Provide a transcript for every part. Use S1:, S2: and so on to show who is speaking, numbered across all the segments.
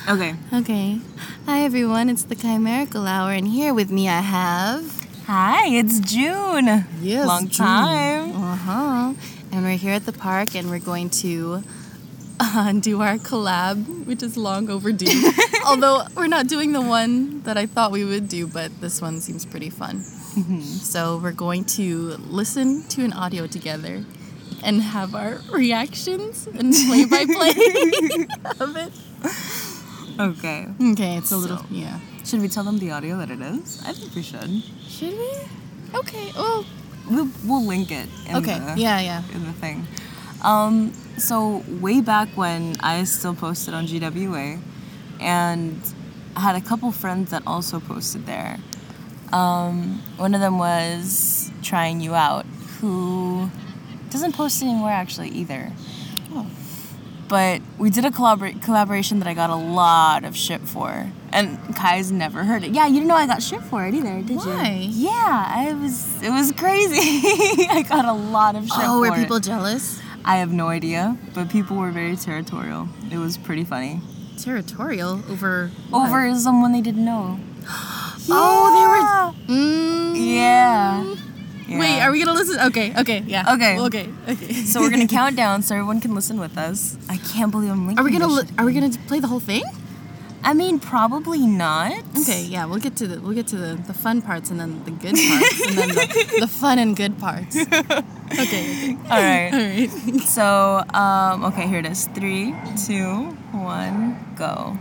S1: Okay.
S2: Okay. Hi, everyone. It's the Chimerical Hour, and here with me I have...
S1: Hi, it's June.
S2: Yes,
S1: Long
S2: June.
S1: time.
S2: Uh-huh. And we're here at the park, and we're going to do our collab, which is long overdue. Although we're not doing the one that I thought we would do, but this one seems pretty fun. So we're going to listen to an audio together and have our reactions and play-by-play of it.
S1: Okay.
S2: Okay, it's a little... Yeah.
S1: Should we tell them the audio that it is? I think we should.
S2: Should we? Okay. Oh.
S1: We'll link it in
S2: Okay.
S1: the in the thing. So way back when I still posted on GWA, and I had a couple friends that also posted there. One of them was Trying You Out, who doesn't post anymore actually either.
S2: Oh.
S1: But we did a collaboration that I got a lot of shit for. And Kai's never heard it. Yeah, you didn't know I got shit for it either, did you?
S2: Why?
S1: Yeah, it was crazy. I got a lot of shit for it.
S2: Oh, were people jealous?
S1: I have no idea, but people were very territorial. It was pretty funny.
S2: Territorial? Over what?
S1: Over someone they didn't know.
S2: Oh, they were...
S1: Yeah.
S2: Wait, are we going to listen? Okay, yeah.
S1: Okay.
S2: Okay.
S1: So we're going to count down so everyone can listen with us. I can't believe I'm linking
S2: Are we
S1: this shit.
S2: going to play the whole thing?
S1: I mean, probably not.
S2: Okay, yeah, we'll get to the fun parts and then the good parts and then the fun and good parts. Okay.
S1: All right.
S2: All right.
S1: So, okay, here it is. 3, 2, 1, go.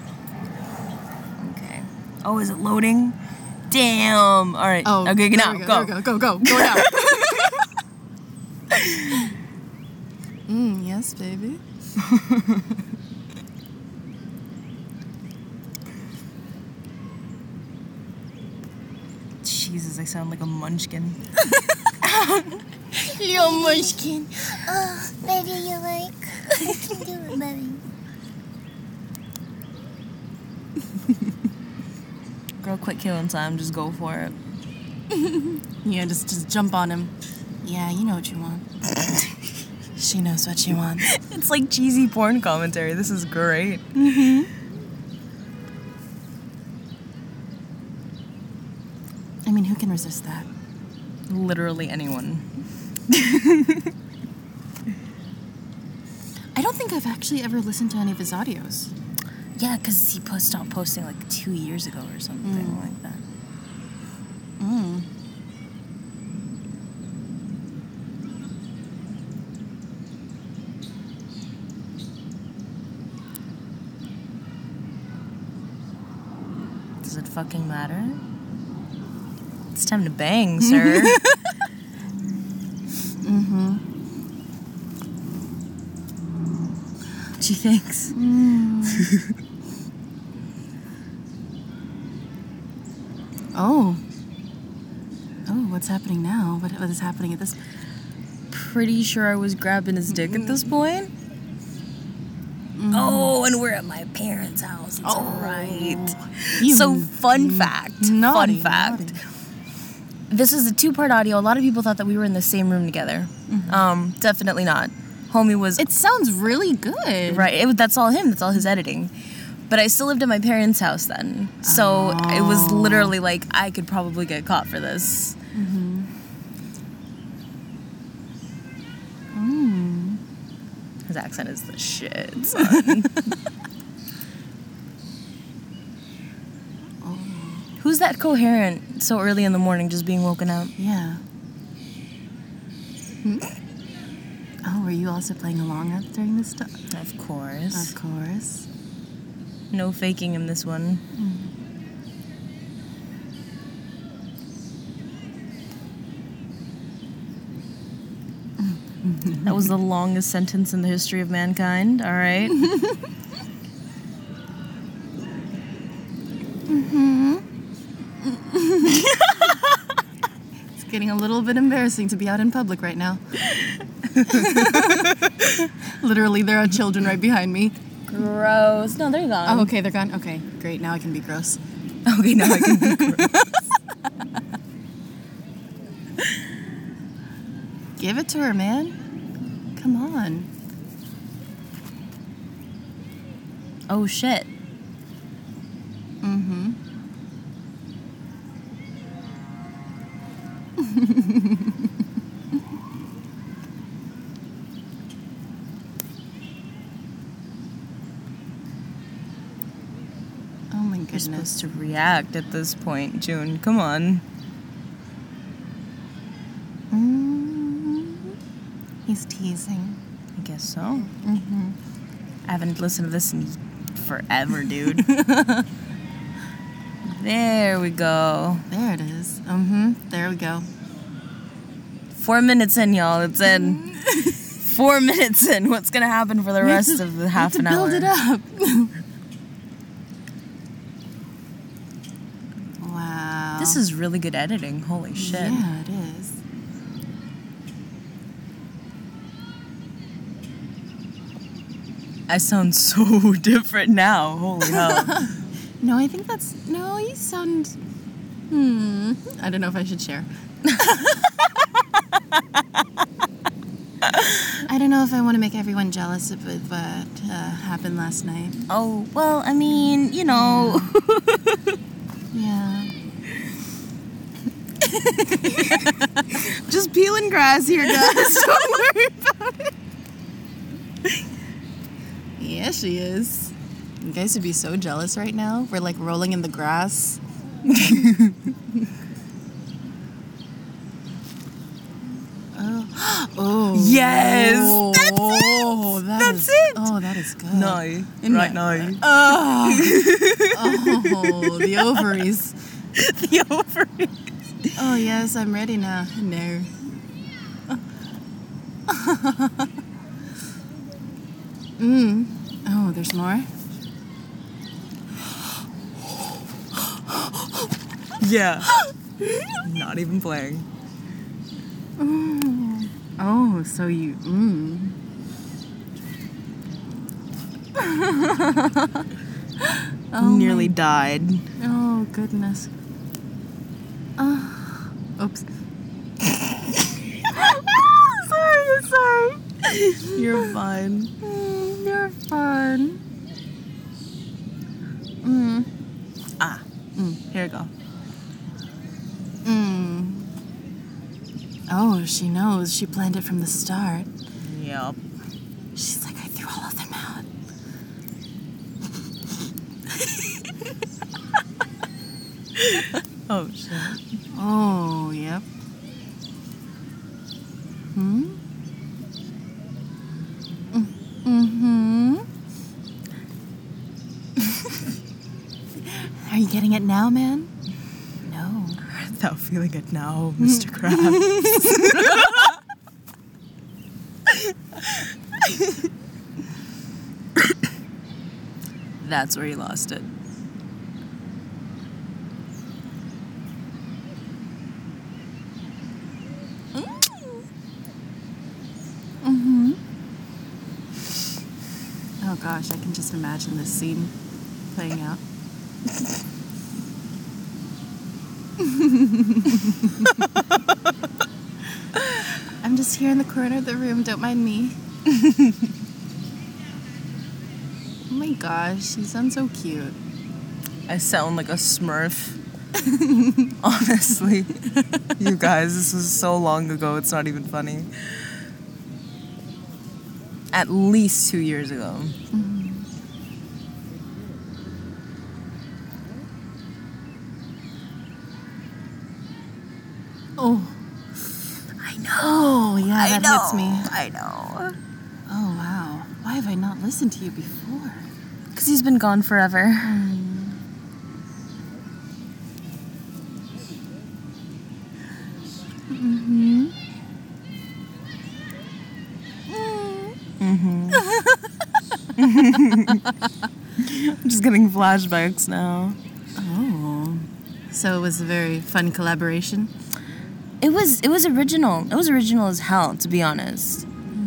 S1: Okay. Oh, is it loading? Damn. All right.
S2: Oh,
S1: okay, now go.
S2: Go now. Yes, baby.
S1: Jesus, I sound like a munchkin.
S2: Little munchkin.
S3: Oh, baby, you like? I can do it, baby.
S1: Girl, quit killing time. Just go for it.
S2: Yeah, just jump on him. Yeah, you know what you want. She knows what she wants.
S1: It's like cheesy porn commentary. This is great.
S2: I mean, who can resist that?
S1: Literally anyone.
S2: I don't think I've actually ever listened to any of his audios.
S1: Yeah, because he stopped posting like 2 years ago or something like that. Does it fucking matter? It's time to bang, sir. She thinks.
S2: Oh, what's happening now? What is happening at this?
S1: Pretty sure I was grabbing his dick at this point. Oh, and we're at my parents' house. It's right. So, fun fact.
S2: Naughty.
S1: This is a 2-part audio. A lot of people thought that we were in the same room together. Definitely not. Homie was...
S2: It sounds really good.
S1: Right. That's all him. That's all his editing. But I still lived at my parents' house then. So it was literally like, I could probably get caught for this. His accent is the shit, son. Who's that coherent so early in the morning just being woken up?
S2: Yeah. Oh, were you also playing along during this stuff?
S1: Of course.
S2: Of course.
S1: No faking in this one. That was the longest sentence in the history of mankind, all right?
S2: It's getting a little bit embarrassing to be out in public right now. Literally, there are children right behind me.
S1: Gross. No, they're gone.
S2: Oh, okay, they're gone. Okay, great. Now I can be gross.
S1: Okay, now I can be gross.
S2: Give it to her, man. Come on.
S1: Oh, shit.
S2: Mm-hmm. Oh my
S1: You're
S2: goodness.
S1: supposed to react at this point, June. Come on.
S2: He's teasing.
S1: I guess so.
S2: Mm-hmm.
S1: I haven't listened to this in forever, dude. There we go.
S2: There it is. Mm-hmm. There we go.
S1: 4 minutes in, y'all. It's in. 4 minutes in. What's gonna happen for the rest of the half an hour?
S2: Build it up. Wow.
S1: This is really good editing. Holy shit.
S2: Yeah, it is.
S1: I sound so different now. Holy hell.
S2: No, I think that's... No, you sound... I don't know if I should share. I don't know if I want to make everyone jealous of what happened last night.
S1: Oh, well, I mean, you know.
S2: Yeah.
S1: Just peeling grass here, guys. Don't worry about it.
S2: Yeah, she is. You guys would be so jealous right now. We're like rolling in the grass. Oh.
S1: Yes.
S2: Oh,
S1: That's it.
S2: Oh, that is good.
S1: No. Right now.
S2: Oh, the ovaries.
S1: The ovaries.
S2: Oh, yes, I'm ready now. No. Oh, there's more?
S1: Yeah. Not even playing.
S2: Oh, so you...
S1: Nearly died.
S2: Oh, goodness. Oops. sorry.
S1: You're fine.
S2: You're fun.
S1: Here we go.
S2: Oh, she knows. She planned it from the start.
S1: Yep.
S2: She's like, I threw all of them out.
S1: Oh, shit.
S2: Oh, yep. Are you getting it now, man? No.
S1: Without feeling it now, Mr. Krabs. That's where you lost it.
S2: Oh gosh, I can just imagine this scene playing out. I'm just here in the corner of the room, don't mind me. Oh my gosh, you sound so cute.
S1: I sound like a Smurf. Honestly. You guys, this was so long ago, it's not even funny. At least 2 years ago.
S2: Oh.
S1: I know.
S2: Oh, yeah, that hits me.
S1: I know.
S2: Oh, wow. Why have I not listened to you before?
S1: Because he's been gone forever. I'm just getting flashbacks now.
S2: Oh. So it was a very fun collaboration?
S1: It was original. It was original as hell, to be honest.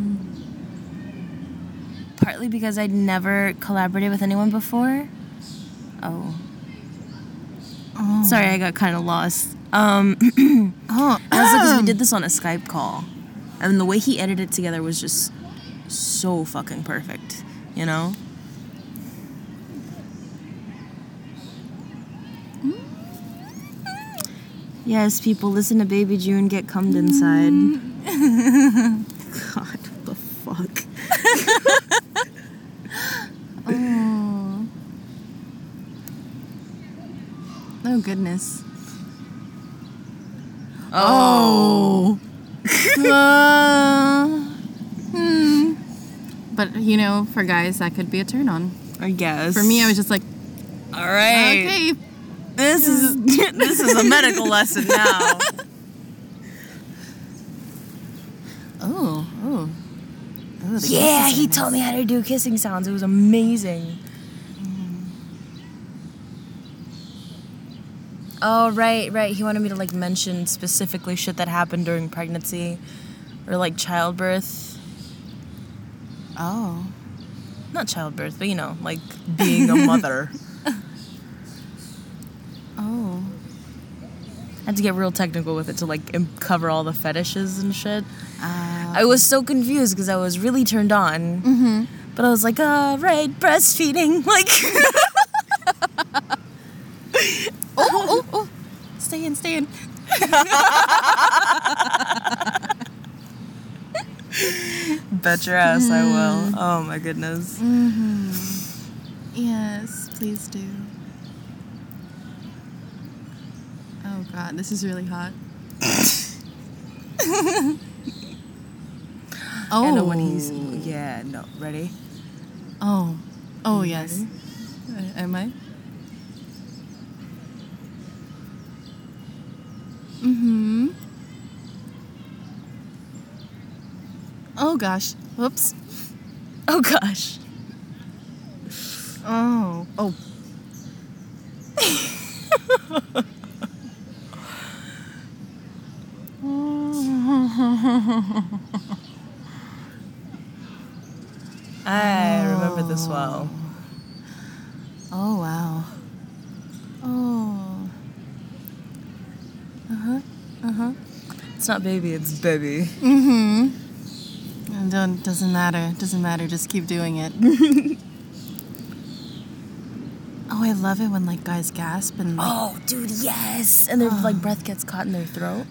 S1: Partly because I'd never collaborated with anyone before. Oh. Sorry, I got kind of lost. That's because we did this on a Skype call. And the way he edited it together was just so fucking perfect, you know? Yes, people, listen to Baby June get cummed inside. God, what the fuck?
S2: Oh. Oh, goodness. Oh. But, you know, for guys, that could be a turn on.
S1: I guess.
S2: For me, I was just like,
S1: all right.
S2: okay.
S1: This is a medical lesson now.
S2: Oh. The
S1: Yeah,
S2: kisses
S1: he
S2: are
S1: taught me
S2: nice.
S1: how to do kissing sounds. It was amazing. Oh, right. He wanted me to, like, mention specifically shit that happened during pregnancy or, like, childbirth.
S2: Oh.
S1: Not childbirth, but, you know, like, being a mother.
S2: Oh.
S1: I had to get real technical with it to, like, cover all the fetishes and shit.
S2: Uh,
S1: I was so confused because I was really turned on.
S2: mm-hmm.
S1: But I was like, right, breastfeeding. Like,
S2: Oh. Stay in.
S1: bet your ass I will. Oh my goodness.
S2: Mm-hmm. Yes, please do. Oh God, this is really hot. Oh.
S1: I know when he's, yeah, no, ready?
S2: Oh, yes. Am I? Mm-hmm. Oh gosh. Whoops.
S1: Oh gosh.
S2: Oh.
S1: I remember this well.
S2: Oh wow. Oh.
S1: It's not baby, it's baby.
S2: Mm-hmm. And doesn't matter. Just keep doing it. Oh, I love it when like guys gasp and like.
S1: Oh, dude, yes. And their like breath gets caught in their throat.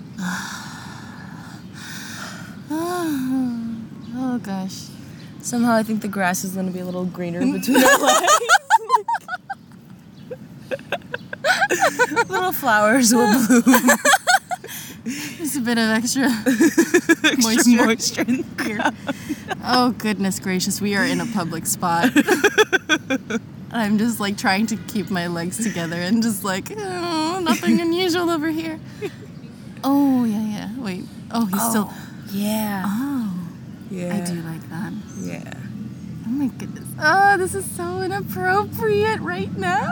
S2: Oh gosh.
S1: Somehow I think the grass is gonna be a little greener between our legs. Little flowers will bloom.
S2: Just a bit of extra
S1: Moisture in the
S2: here. Oh goodness gracious, we are in a public spot. I'm just like trying to keep my legs together and just like, oh, nothing unusual over here. Oh yeah. Wait. Oh, he's still.
S1: Yeah.
S2: Oh,
S1: Yeah.
S2: I do like that.
S1: Yeah.
S2: Oh my goodness. Oh, this is so inappropriate right now.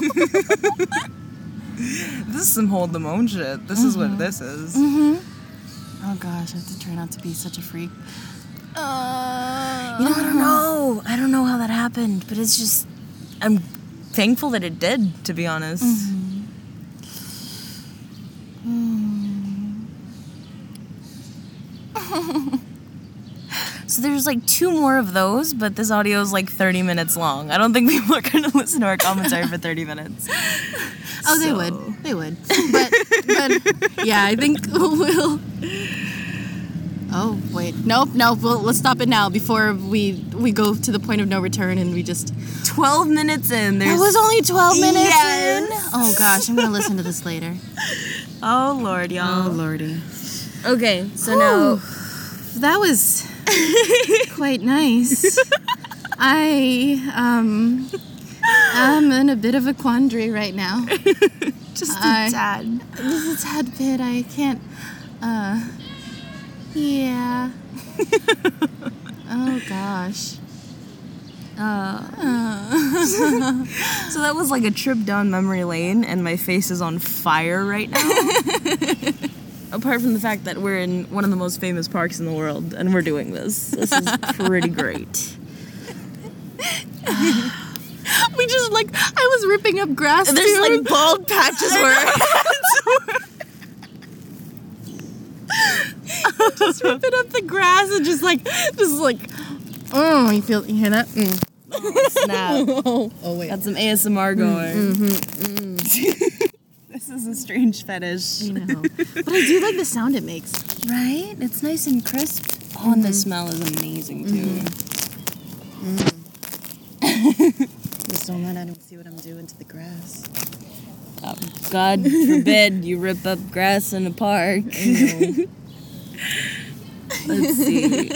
S1: This is some hold the moan shit. This is what this is.
S2: Mm-hmm. Oh gosh, I have to try not to be such a freak.
S1: You know, I don't know how that happened, but it's just, I'm thankful that it did, to be honest. So there's like 2 more of those, but this audio is like 30 minutes long. I don't think people are going to listen to our commentary for 30 minutes.
S2: Oh, they would. But yeah, I think we'll. Oh wait, nope. Let's stop it now before we go to the point of no return and we just.
S1: 12 minutes in.
S2: That was only 12 minutes
S1: Yes.
S2: in. Oh gosh, I'm gonna listen to this later.
S1: Oh, Lord, y'all.
S2: Oh lordy.
S1: Okay, so now.
S2: That was quite nice. I'm in a bit of a quandary right now.
S1: Just a tad.
S2: Just a tad bit. I can't. Yeah. Oh gosh.
S1: So that was like a trip down memory lane, and my face is on fire right now. Apart from the fact that we're in one of the most famous parks in the world, and we're doing this. This is pretty great.
S2: We just like I was ripping up grass.
S1: There's
S2: too.
S1: like bald patches where
S2: just ripping up the grass and just like oh, you hear that?
S1: snap.
S2: Oh wait.
S1: Got some ASMR going. This is a strange fetish.
S2: I know. But I do like the sound it makes.
S1: Right? It's nice and crisp. Oh, and the smell is amazing, too.
S2: Just don't let anyone see what I'm doing to the grass.
S1: God forbid you rip up grass in a park. Let's see.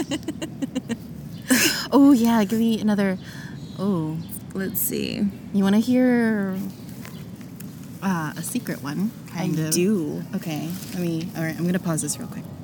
S2: Oh, yeah, give me another... Oh.
S1: Let's see.
S2: You want to hear a secret one?
S1: I do.
S2: Okay, all right, I'm going to pause this real quick.